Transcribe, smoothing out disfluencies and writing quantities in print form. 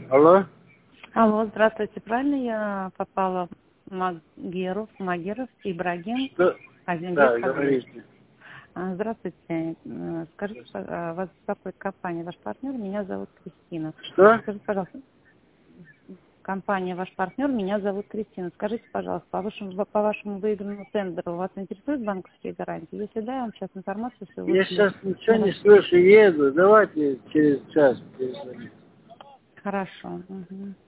Алло? Алло, здравствуйте. Правильно я попала в Магеров, Ибрагим, Что? Да, Азимбек, говорите. Здравствуйте. Скажите, вас беспокоит компания «Ваш партнер», меня зовут Кристина. Что? Скажите, пожалуйста, компания «Ваш партнер», меня зовут Кристина. Скажите, пожалуйста, по вашему выигранному тендеру вас интересуют банковские гарантии? Если да, я вам сейчас информацию все Я вышлю. сейчас ничего не слышу, еду. Давайте через час перезвоните. Хорошо. Угу.